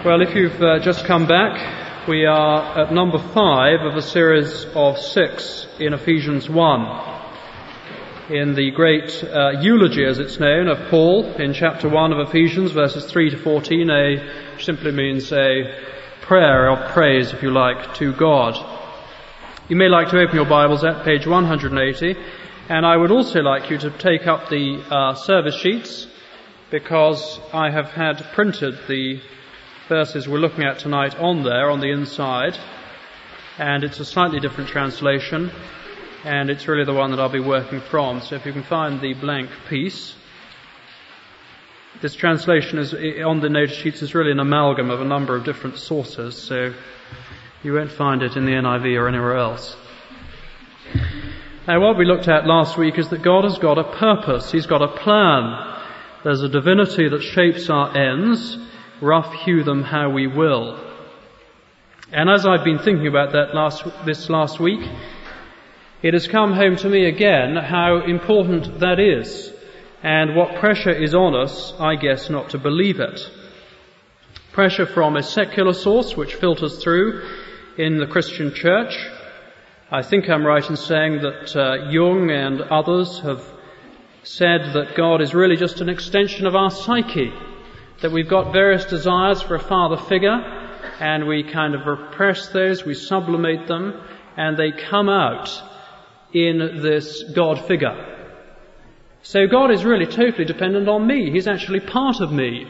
Well, if you've just come back, we are at number 5 of a series of 6 in Ephesians 1. In the great eulogy, as it's known, of Paul in chapter 1 of Ephesians, verses 3 to 14, which simply means a prayer of praise, if you like, to God. You may like to open your Bibles at page 180, and I would also like you to take up the service sheets, because I have had printed the verses we're looking at tonight on there, on the inside, and it's a slightly different translation, and it's really the one that I'll be working from. So if you can find the blank piece. This translation is on the notice sheets is really an amalgam of a number of different sources, so you won't find it in the NIV or anywhere else. Now, what we looked at last week is that God has got a purpose. He's got a plan. There's a divinity that shapes our ends, rough hew them how we will. And as I've been thinking about that this last week, it has come home to me again how important that is, and what pressure is on us, I guess, not to believe it. Pressure from a secular source which filters through in the Christian church. I think I'm right in saying that Jung and others have said that God is really just an extension of our psyche, that we've got various desires for a father figure, and we kind of repress those, we sublimate them, and they come out in this God figure. So God is really totally dependent on me. He's actually part of me.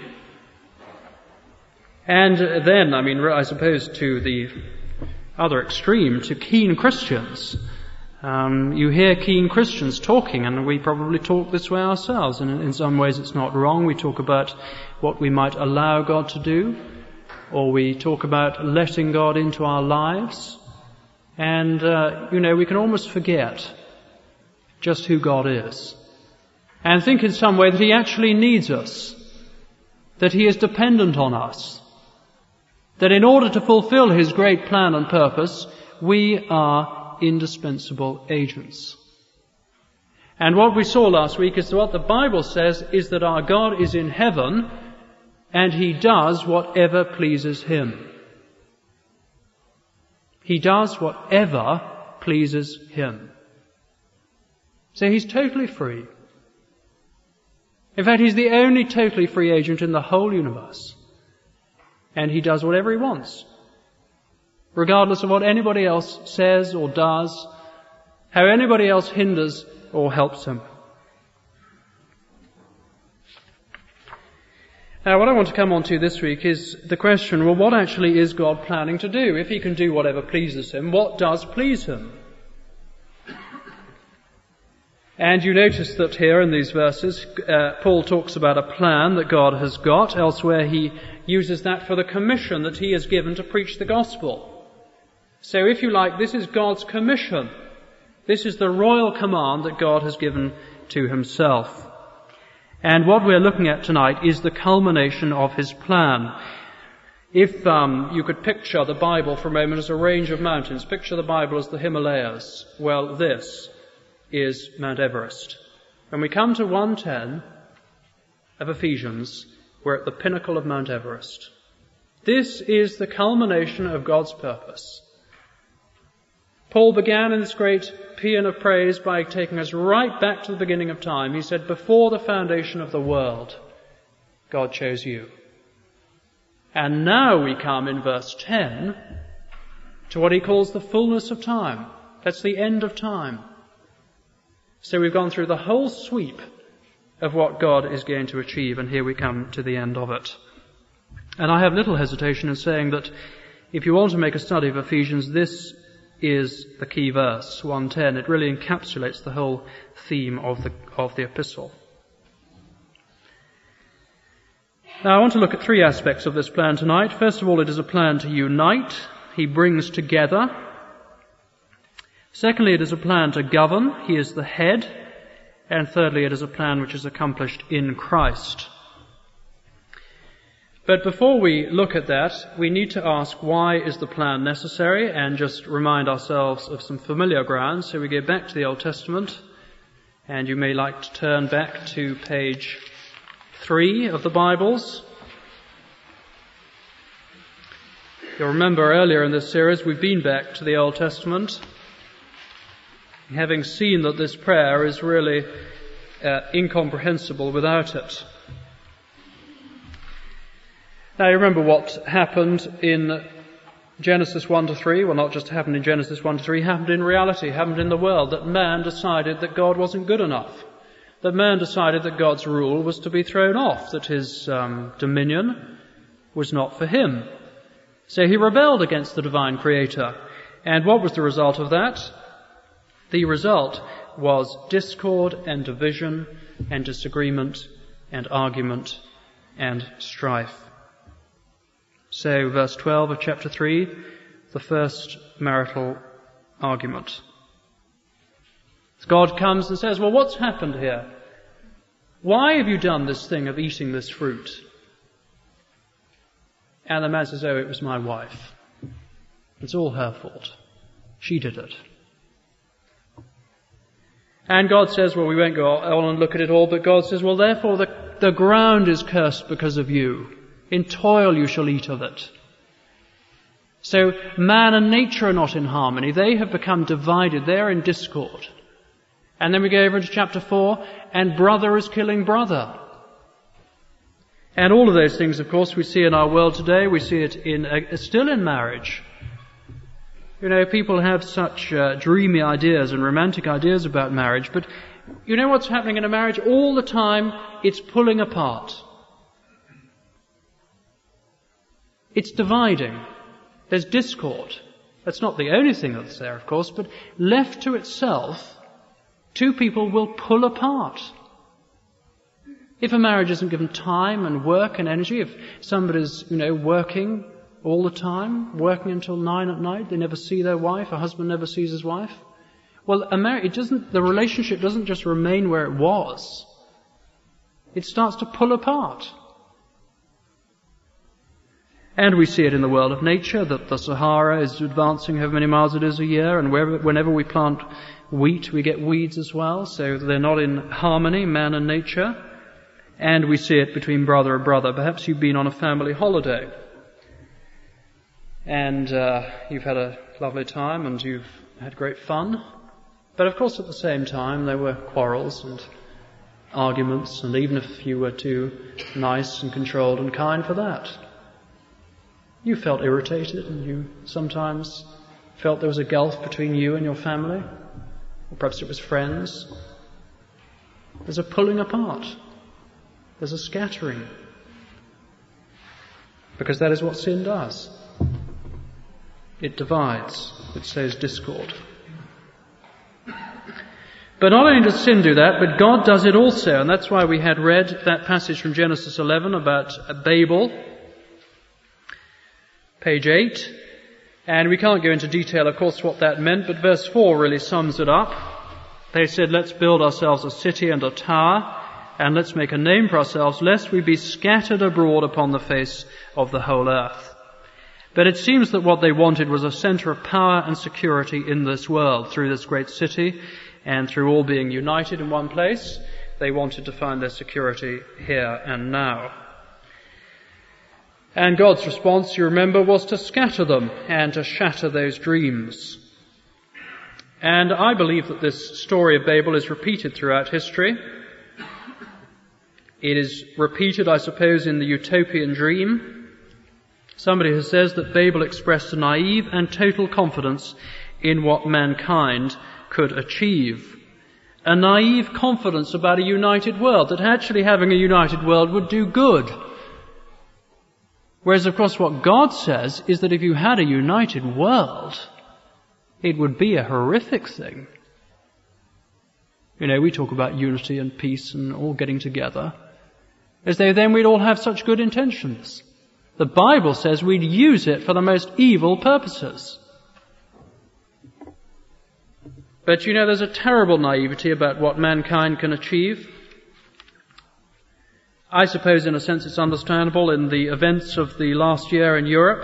And then, I suppose to the other extreme, to keen Christians. You hear keen Christians talking, and we probably talk this way ourselves, and in some ways it's not wrong. We talk about what we might allow God to do, or we talk about letting God into our lives, and we can almost forget just who God is, and think in some way that He actually needs us, that He is dependent on us, that in order to fulfill His great plan and purpose, we are indispensable agents. And what we saw last week is that what the Bible says is that our God is in heaven and He does whatever pleases Him. He does whatever pleases Him. So He's totally free. In fact, He's the only totally free agent in the whole universe. And He does whatever He wants, regardless of what anybody else says or does, how anybody else hinders or helps Him. Now, what I want to come on to this week is the question, well, what actually is God planning to do? If He can do whatever pleases Him, what does please Him? And you notice that here in these verses, Paul talks about a plan that God has got. Elsewhere he uses that for the commission that He has given to preach the gospel. So if you like, this is God's commission. This is the royal command that God has given to Himself. And what we're looking at tonight is the culmination of His plan. If you could picture the Bible for a moment as a range of mountains, picture the Bible as the Himalayas. Well, this is Mount Everest. When we come to 1:10 of Ephesians, we're at the pinnacle of Mount Everest. This is the culmination of God's purpose. Paul began in this great paean of praise by taking us right back to the beginning of time. He said, before the foundation of the world, God chose you. And now we come in verse 10 to what he calls the fullness of time. That's the end of time. So we've gone through the whole sweep of what God is going to achieve, and here we come to the end of it. And I have little hesitation in saying that if you want to make a study of Ephesians, this is the key verse, 1:10. It really encapsulates the whole theme of the epistle. Now, I want to look at 3 aspects of this plan tonight. First of all, it is a plan to unite. He brings together. Secondly, it is a plan to govern. He is the head. And thirdly, it is a plan which is accomplished in Christ. But before we look at that, we need to ask, why is the plan necessary? And just remind ourselves of some familiar ground. So we go back to the Old Testament, and you may like to turn back to page 3 of the Bibles. You'll remember earlier in this series we've been back to the Old Testament, having seen that this prayer is really incomprehensible without it. Now you remember what happened in Genesis 1-3, well not just happened in Genesis 1-3, happened in reality, happened in the world, that man decided that God wasn't good enough. That man decided that God's rule was to be thrown off, that his dominion was not for him. So he rebelled against the divine Creator. And what was the result of that? The result was discord and division and disagreement and argument and strife. So verse 12 of chapter 3, the first marital argument. God comes and says, well, what's happened here? Why have you done this thing of eating this fruit? And the man says, oh, it was my wife. It's all her fault. She did it. And God says, well, we won't go on and look at it all, but God says, well, therefore the ground is cursed because of you. In toil you shall eat of it. So man and nature are not in harmony. They have become divided. They're in discord. And then we go over into chapter 4, and brother is killing brother. And all of those things, of course, we see in our world today. We see it still in marriage. You know, people have such dreamy ideas and romantic ideas about marriage, but you know what's happening in a marriage? All the time, it's pulling apart. It's dividing. There's discord. That's not the only thing that's there, of course, but left to itself, two people will pull apart. If a marriage isn't given time and work and energy, if somebody's, working all the time, working until 9 at night, they never see their wife, a husband never sees his wife, well, the relationship doesn't just remain where it was. It starts to pull apart. And we see it in the world of nature, that the Sahara is advancing however many miles it is a year, and whenever we plant wheat, we get weeds as well, so they're not in harmony, man and nature. And we see it between brother and brother. Perhaps you've been on a family holiday, and you've had a lovely time, and you've had great fun. But of course at the same time there were quarrels and arguments, and even if you were too nice and controlled and kind for that, you felt irritated, and you sometimes felt there was a gulf between you and your family, or perhaps it was friends. There's a pulling apart. There's a scattering. Because that is what sin does. It divides. It sows discord. But not only does sin do that, but God does it also. And that's why we had read that passage from Genesis 11 about Babel, page 8. And we can't go into detail, of course, what that meant, but verse 4 really sums it up. They said, let's build ourselves a city and a tower, and let's make a name for ourselves, lest we be scattered abroad upon the face of the whole earth. But it seems that what they wanted was a center of power and security in this world. Through this great city, and through all being united in one place, they wanted to find their security here and now. And God's response, you remember, was to scatter them and to shatter those dreams. And I believe that this story of Babel is repeated throughout history. It is repeated, I suppose, in the utopian dream. Somebody has said that Babel expressed a naive and total confidence in what mankind could achieve. A naive confidence about a united world, that actually having a united world would do good. Whereas, of course, what God says is that if you had a united world, it would be a horrific thing. We talk about unity and peace and all getting together, as though then we'd all have such good intentions. The Bible says we'd use it for the most evil purposes. But there's a terrible naivety about what mankind can achieve. I suppose in a sense it's understandable in the events of the last year in Europe.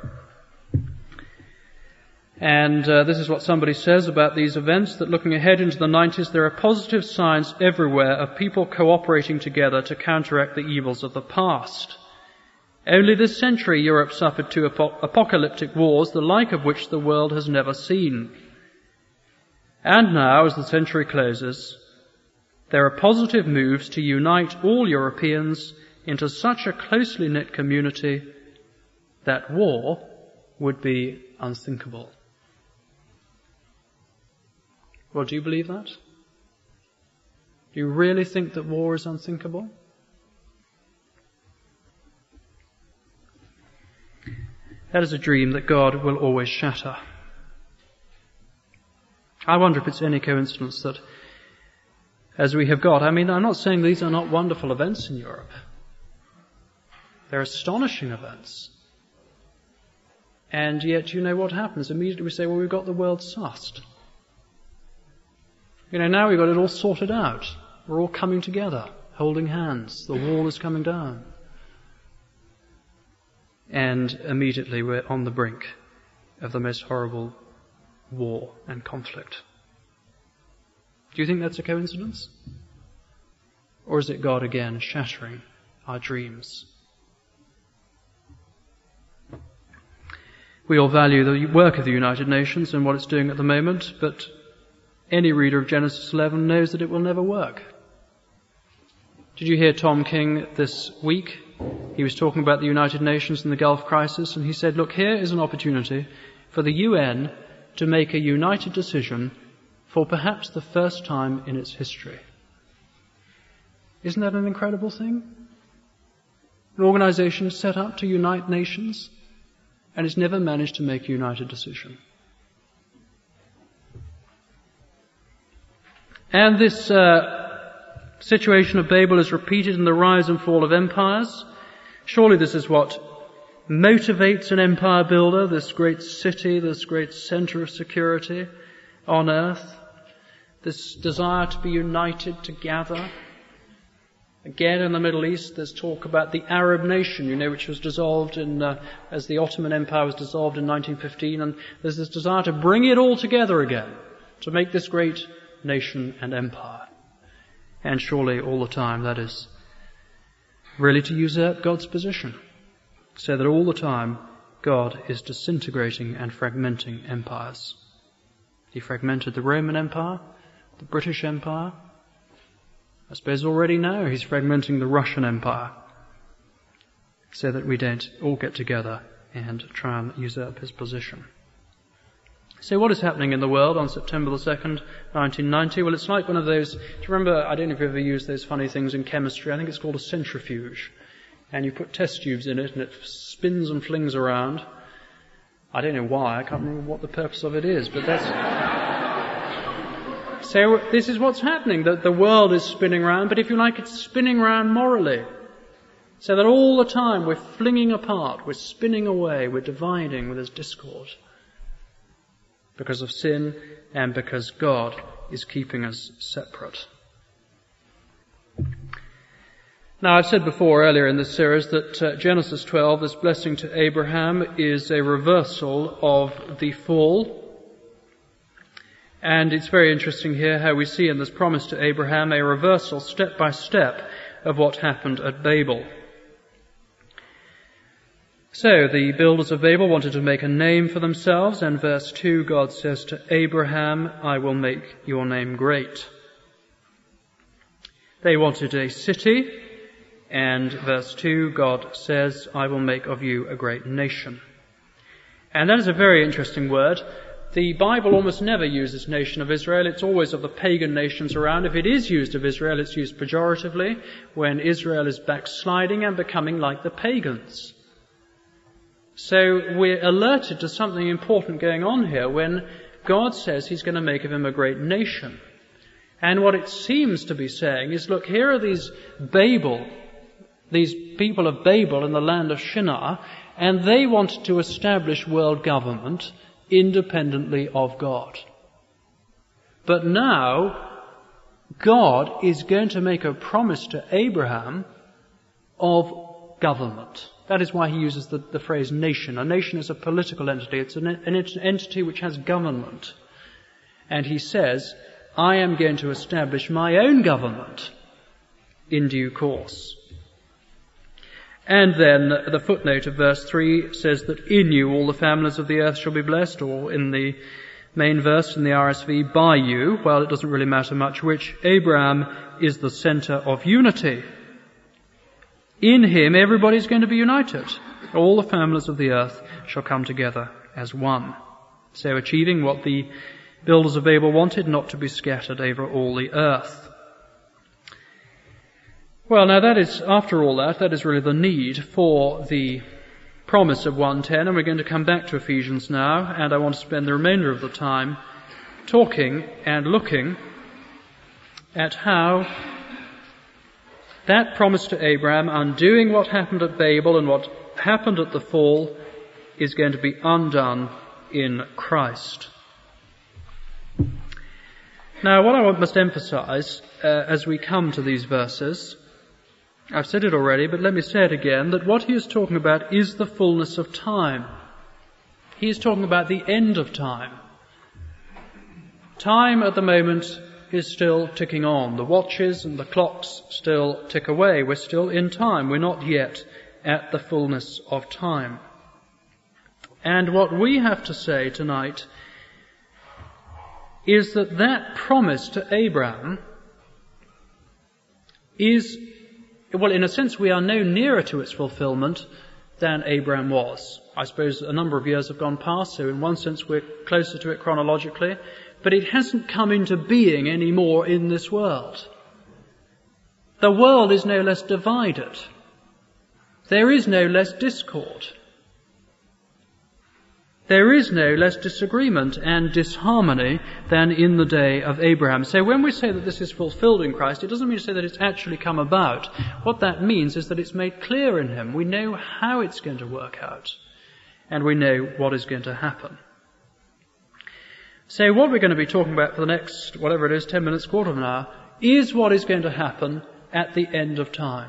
And this is what somebody says about these events, that looking ahead into the 90s, there are positive signs everywhere of people cooperating together to counteract the evils of the past. Only this century Europe suffered two apocalyptic wars, the like of which the world has never seen. And now, as the century closes, there are positive moves to unite all Europeans into such a closely knit community that war would be unthinkable. Well, do you believe that? Do you really think that war is unthinkable? That is a dream that God will always shatter. I wonder if it's any coincidence that as we have got, I'm not saying these are not wonderful events in Europe. They're astonishing events. And yet, you know what happens? Immediately we say, well, we've got the world sussed. Now we've got it all sorted out. We're all coming together, holding hands. The wall is coming down. And immediately we're on the brink of the most horrible war and conflict. Do you think that's a coincidence? Or is it God again shattering our dreams? We all value the work of the United Nations and what it's doing at the moment, but any reader of Genesis 11 knows that it will never work. Did you hear Tom King this week? He was talking about the United Nations and the Gulf crisis, and he said, look, here is an opportunity for the UN to make a united decision for perhaps the first time in its history. Isn't that an incredible thing? An organization set up to unite nations, and it's never managed to make a united decision. And this situation of Babel is repeated in the rise and fall of empires. Surely this is what motivates an empire builder, this great city, this great center of security on earth, this desire to be united together. Again, in the Middle East, there's talk about the Arab nation, which was dissolved as the Ottoman Empire was dissolved in 1915, and there's this desire to bring it all together again, to make this great nation and empire. And surely all the time that is really to usurp God's position, so that all the time God is disintegrating and fragmenting empires. He fragmented the Roman Empire, the British Empire. I suppose already now he's fragmenting the Russian Empire, so that we don't all get together and try and usurp his position. So what is happening in the world on September the 2nd, 1990? Well, it's like one of those, do you remember, I don't know if you've ever used those funny things in chemistry, I think it's called a centrifuge. And you put test tubes in it and it spins and flings around. I don't know why, I can't remember what the purpose of it is, but that's... So this is what's happening, that the world is spinning around, but if you like, it's spinning around morally. So that all the time we're flinging apart, we're spinning away, we're dividing, there's discord. Because of sin and because God is keeping us separate. Now, I've said before earlier in this series that Genesis 12, this blessing to Abraham, is a reversal of the fall. And it's very interesting here how we see in this promise to Abraham a reversal step by step of what happened at Babel. So the builders of Babel wanted to make a name for themselves, and verse 2, God says to Abraham, I will make your name great. They wanted a city, and verse 2, God says, I will make of you a great nation. And that is a very interesting word. The Bible almost never uses nation of Israel. It's always of the pagan nations around. If it is used of Israel, it's used pejoratively when Israel is backsliding and becoming like the pagans. So we're alerted to something important going on here when God says he's going to make of him a great nation. And what it seems to be saying is, look, here are these people of Babel in the land of Shinar, and they want to establish world government independently of God. But now, God is going to make a promise to Abraham of government. That is why he uses the phrase nation. A nation is a political entity. It's an entity which has government. And he says, I am going to establish my own government in due course. And then the footnote of verse 3 says that in you all the families of the earth shall be blessed, or in the main verse in the RSV, by you, well, it doesn't really matter much which. Abraham is the centre of unity. In him everybody's going to be united. All the families of the earth shall come together as one. So achieving what the builders of Babel wanted, not to be scattered over all the earth. Well, now that is, after all that is really the need for the promise of 1:10, and we're going to come back to Ephesians now, and I want to spend the remainder of the time talking and looking at how that promise to Abraham, undoing what happened at Babel and what happened at the fall, is going to be undone in Christ. Now, what I must emphasize as we come to these verses, I've said it already, but let me say it again, that what he is talking about is the fullness of time. He is talking about the end of time. Time at the moment is still ticking on. The watches and the clocks still tick away. We're still in time. We're not yet at the fullness of time. And what we have to say tonight is that that promise to Abraham is, well, in a sense, we are no nearer to its fulfillment than Abraham was. I suppose a number of years have gone past, so in one sense we're closer to it chronologically, but it hasn't come into being anymore in this world. The world is no less divided. There is no less discord. There is no less disagreement and disharmony than in the day of Abraham. So when we say that this is fulfilled in Christ, it doesn't mean to say that it's actually come about. What that means is that it's made clear in him. We know how it's going to work out, and we know what is going to happen. So what we're going to be talking about for the next, whatever it is, 10 minutes, quarter of an hour, is what is going to happen at the end of time.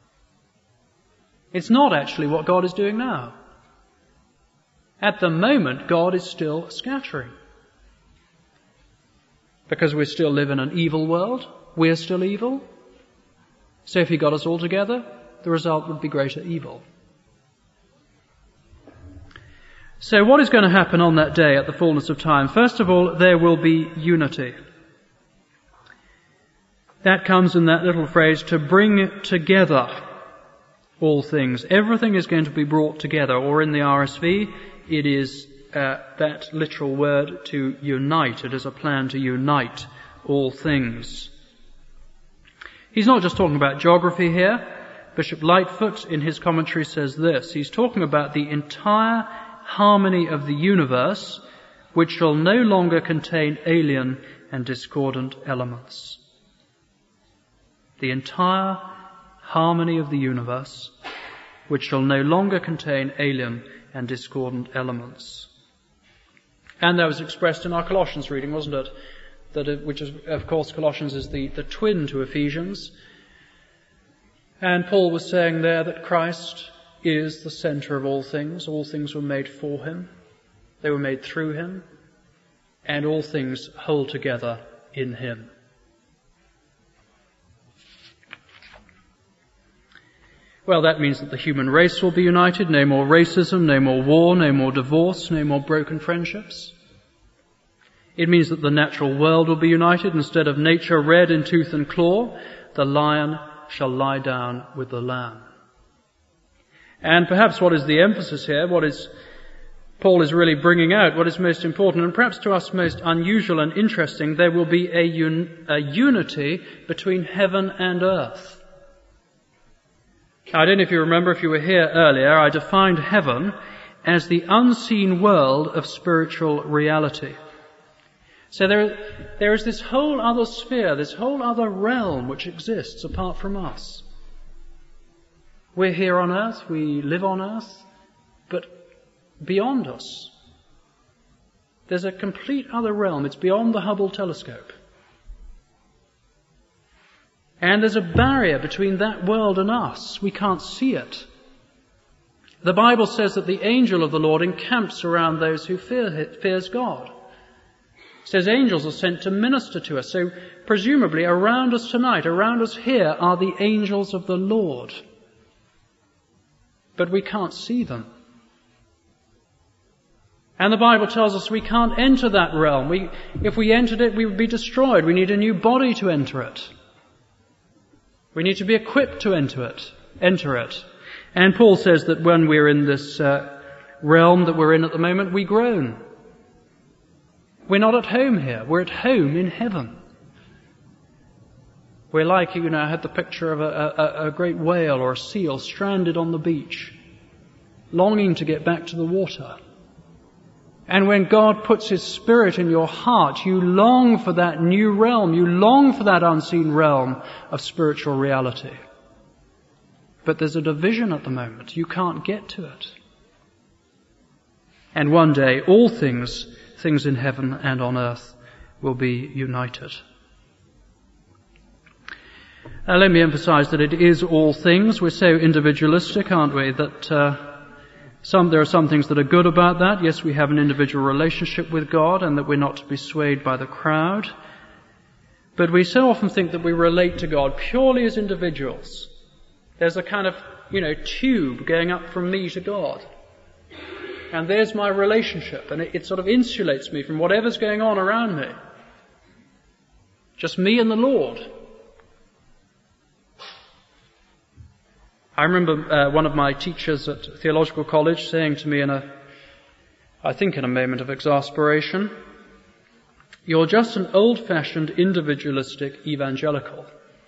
It's not actually what God is doing now. At the moment, God is still scattering. Because we still live in an evil world, we're still evil. So if he got us all together, the result would be greater evil. So what is going to happen on that day at the fullness of time? First of all, there will be unity. That comes in that little phrase, to bring together all things. Everything is going to be brought together, or in the RSV, it is that literal word, to unite. It is a plan to unite all things. He's not just talking about geography here. Bishop Lightfoot, in his commentary, says this. He's talking about the entire harmony of the universe, which shall no longer contain alien and discordant elements. The entire harmony of the universe, which shall no longer contain alien and discordant elements. And that was expressed in our Colossians reading, wasn't it? Which is, of course, Colossians is the twin to Ephesians. And Paul was saying there that Christ is the centre of all things. All things were made for him. They were made through him. And all things hold together in him. Well, that means that the human race will be united. No more racism, no more war, no more divorce, no more broken friendships. It means that the natural world will be united. Instead of nature red in tooth and claw, the lion shall lie down with the lamb. And perhaps what is the emphasis here, Paul is really bringing out, what is most important, and perhaps to us most unusual and interesting, there will be a unity between heaven and earth. I don't know if you remember, if you were here earlier, I defined heaven as the unseen world of spiritual reality. So there is this whole other sphere, this whole other realm which exists apart from us. We're here on earth, we live on earth, but beyond us, there's a complete other realm. It's beyond the Hubble telescope. And there's a barrier between that world and us. We can't see it. The Bible says that the angel of the Lord encamps around those who fears God. It says angels are sent to minister to us. So presumably around us tonight, around us here, are the angels of the Lord. but we can't see them. And the Bible tells us we can't enter that realm. If we entered it, we would be destroyed. We need a new body to enter it. We need to be equipped to enter it. And Paul says that when we're in this realm that we're in at the moment, we groan. We're not at home here. We're at home in heaven. We're like, I had the picture of a great whale or a seal stranded on the beach, longing to get back to the water. And when God puts His Spirit in your heart, you long for that new realm. You long for that unseen realm of spiritual reality. But there's a division at the moment. You can't get to it. And one day, all things in heaven and on earth, will be united. Now, let me emphasize that it is all things. We're so individualistic, aren't we, that there are some things that are good about that. Yes, we have an individual relationship with God and that we're not to be swayed by the crowd. But we so often think that we relate to God purely as individuals. There's a kind of, tube going up from me to God. And there's my relationship, and it sort of insulates me from whatever's going on around me. Just me and the Lord. I remember one of my teachers at theological college saying to me in a moment of exasperation, "You're just an old-fashioned individualistic evangelical."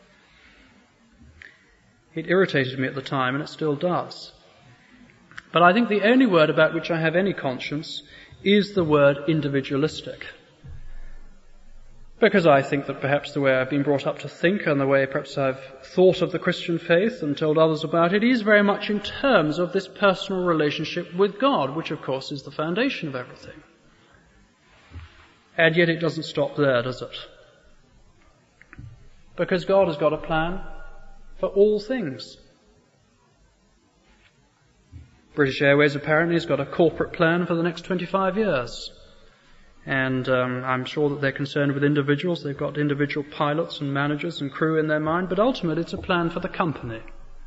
It irritated me at the time, and it still does. But I think the only word about which I have any conscience is the word individualistic. Because I think that perhaps the way I've been brought up to think and the way perhaps I've thought of the Christian faith and told others about it is very much in terms of this personal relationship with God, which of course is the foundation of everything. And yet it doesn't stop there, does it? Because God has got a plan for all things. British Airways apparently has got a corporate plan for the next 25 years. And I'm sure that they're concerned with individuals. They've got individual pilots and managers and crew in their mind, but ultimately it's a plan for the company.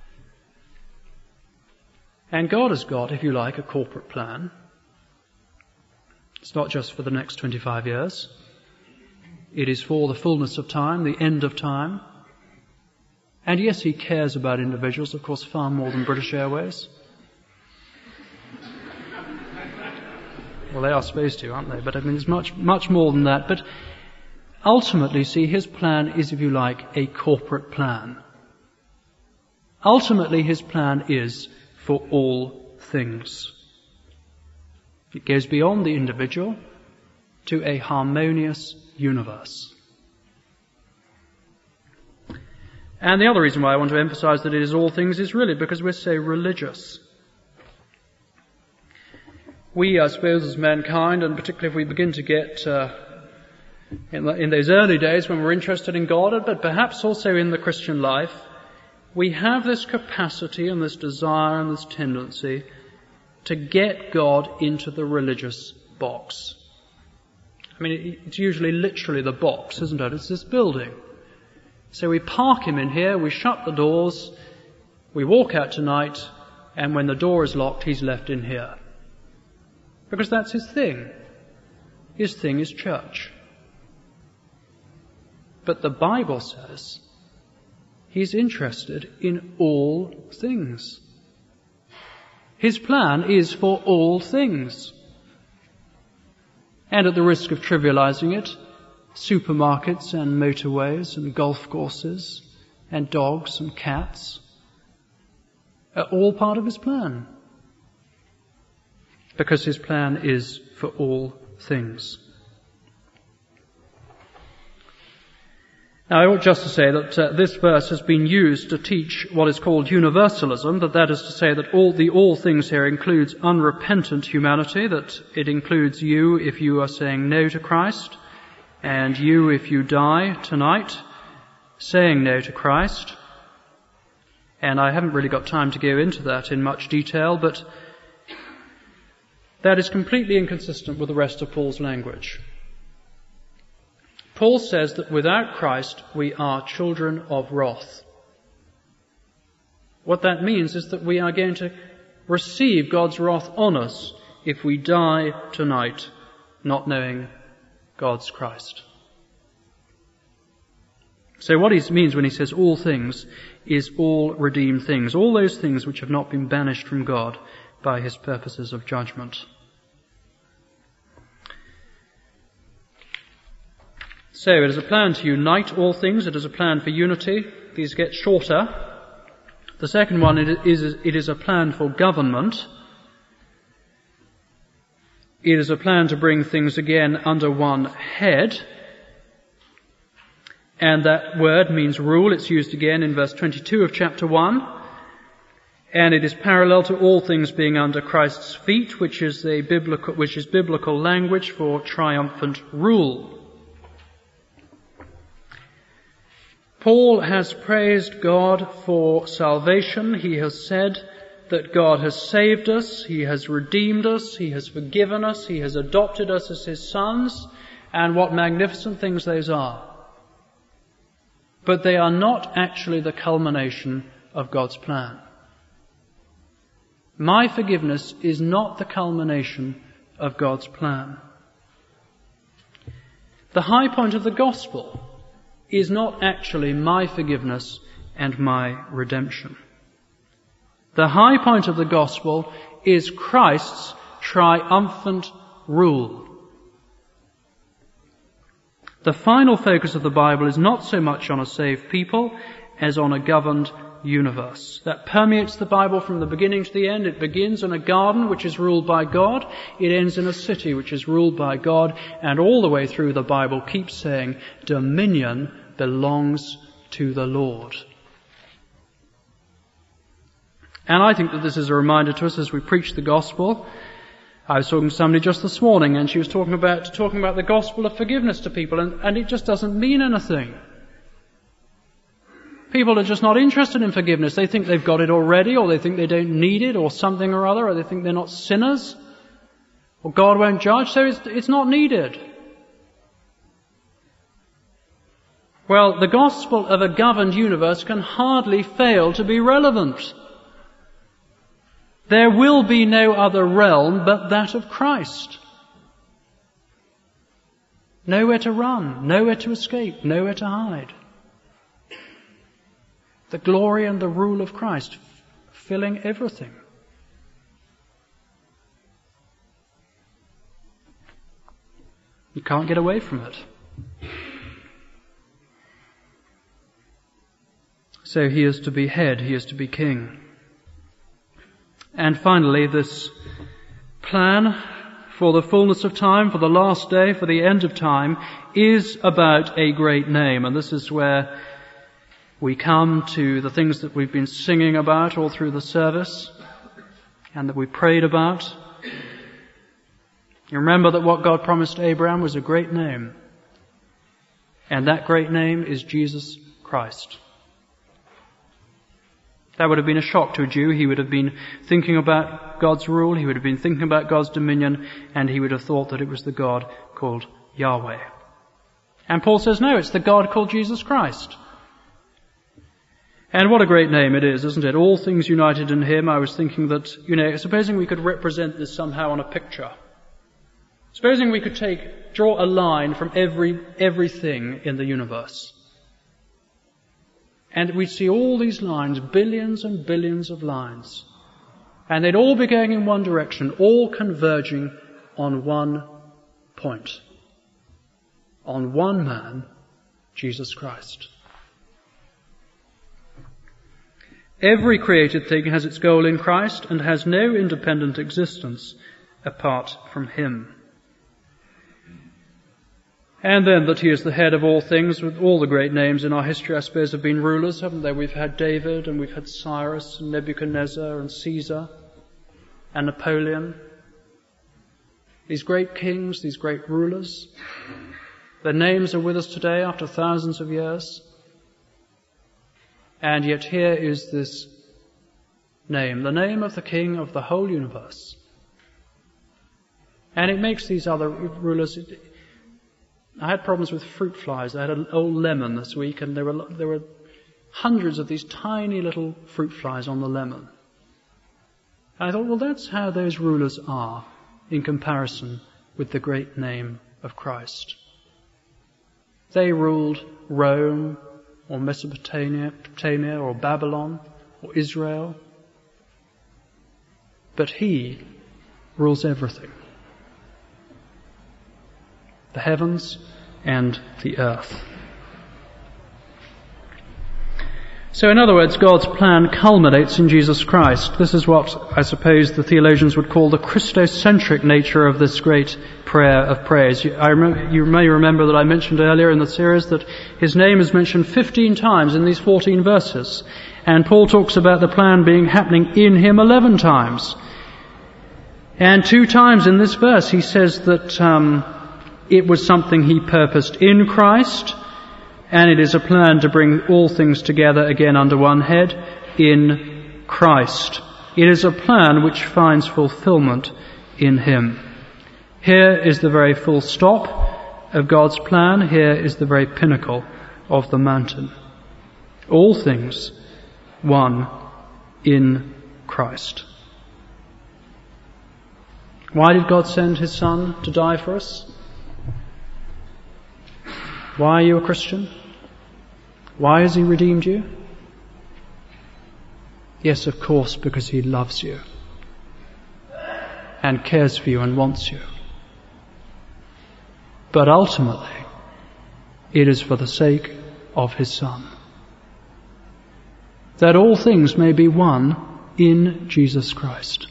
And God has got, if you like, a corporate plan. It's not just for the next 25 years. It is for the fullness of time, the end of time. And yes, He cares about individuals, of course, far more than British Airways. Well, they are supposed to, aren't they? But it's much more than that. But ultimately, see, His plan is, if you like, a corporate plan. Ultimately, His plan is for all things. It goes beyond the individual to a harmonious universe. And the other reason why I want to emphasize that it is all things is really because we're so religious. We, I suppose, as mankind, and particularly if we begin to get in those early days when we're interested in God, but perhaps also in the Christian life, we have this capacity and this desire and this tendency to get God into the religious box. I mean, it's usually literally the box, isn't it? It's this building. So we park Him in here, we shut the doors, we walk out tonight, and when the door is locked, He's left in here. Because that's His thing. His thing is church. But the Bible says He's interested in all things. His plan is for all things. And at the risk of trivializing it, supermarkets and motorways and golf courses and dogs and cats are all part of His plan. Because His plan is for all things. Now, I ought just to say that this verse has been used to teach what is called universalism, that is to say that all things here includes unrepentant humanity, that it includes you if you are saying no to Christ, and you if you die tonight saying no to Christ. And I haven't really got time to go into that in much detail, but that is completely inconsistent with the rest of Paul's language. Paul says that without Christ we are children of wrath. What that means is that we are going to receive God's wrath on us if we die tonight not knowing God's Christ. So what he means when he says all things is all redeemed things, all those things which have not been banished from God by his purposes of judgment. So it is a plan to unite all things. It is a plan for unity. These get shorter. The second one, it is a plan for government. It is a plan to bring things again under one head. And that word means rule. It's used again in verse 22 of chapter 1. And it is parallel to all things being under Christ's feet, which is biblical language for triumphant rule. Paul has praised God for salvation. He has said that God has saved us, he has redeemed us, he has forgiven us, he has adopted us as his sons, and what magnificent things those are. But they are not actually the culmination of God's plan. My forgiveness is not the culmination of God's plan. The high point of the gospel is not actually my forgiveness and my redemption. The high point of the gospel is Christ's triumphant rule. The final focus of the Bible is not so much on a saved people as on a governed universe. That permeates the Bible from the beginning to the end. It begins in a garden which is ruled by God. It ends in a city which is ruled by God. And all the way through the Bible keeps saying, dominion belongs to the Lord. And I think that this is a reminder to us as we preach the gospel. I was talking to somebody just this morning and she was talking about the gospel of forgiveness to people, and it just doesn't mean anything. People are just not interested in forgiveness. They think they've got it already, or they think they don't need it, or something or other, or they think they're not sinners, or God won't judge, so it's not needed. Well, the gospel of a governed universe can hardly fail to be relevant. There will be no other realm but that of Christ. Nowhere to run, nowhere to escape, nowhere to hide. The glory and the rule of Christ filling everything. You can't get away from it. So he is to be head, he is to be king. And finally, this plan for the fullness of time, for the last day, for the end of time, is about a great name. And this is where we come to the things that we've been singing about all through the service and that we prayed about. You remember that what God promised Abraham was a great name. And that great name is Jesus Christ. That would have been a shock to a Jew. He would have been thinking about God's rule, he would have been thinking about God's dominion, and he would have thought that it was the God called Yahweh. And Paul says, no, it's the God called Jesus Christ. And what a great name it is, isn't it? All things united in him. I was thinking that, supposing we could represent this somehow on a picture. Supposing we could draw a line from everything in the universe. And we'd see all these lines, billions and billions of lines. And they'd all be going in one direction, all converging on one point. On one man, Jesus Christ. Every created thing has its goal in Christ and has no independent existence apart from him. And then that he is the head of all things. With all the great names in our history, I suppose, have been rulers, haven't they? We've had David, and we've had Cyrus, and Nebuchadnezzar, and Caesar, and Napoleon. These great kings, these great rulers. Their names are with us today after thousands of years. And yet here is this name, the name of the King of the whole universe. And it makes these other rulers... I had problems with fruit flies. I had an old lemon this week, and there were hundreds of these tiny little fruit flies on the lemon. I thought, well, that's how those rulers are in comparison with the great name of Christ. They ruled Rome or Mesopotamia or Babylon or Israel. But he rules everything. The heavens and the earth. So in other words, God's plan culminates in Jesus Christ. This is what I suppose the theologians would call the Christocentric nature of this great prayer of praise. You may remember that I mentioned earlier in the series that his name is mentioned 15 times in these 14 verses. And Paul talks about the plan happening in him 11 times. And 2 times in this verse he says that it was something he purposed in Christ, and it is a plan to bring all things together again under one head, in Christ. It is a plan which finds fulfillment in him. Here is the very full stop of God's plan. Here is the very pinnacle of the mountain. All things, one in Christ. Why did God send his Son to die for us? Why are you a Christian? Why has he redeemed you? Yes, of course, because he loves you and cares for you and wants you. But ultimately, it is for the sake of his Son, that all things may be one in Jesus Christ,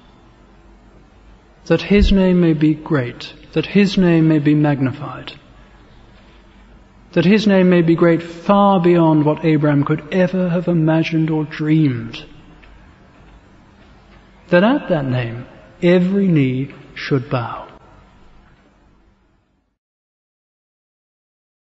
that his name may be great, that his name may be magnified, that his name may be great far beyond what Abraham could ever have imagined or dreamed. That at that name every knee should bow.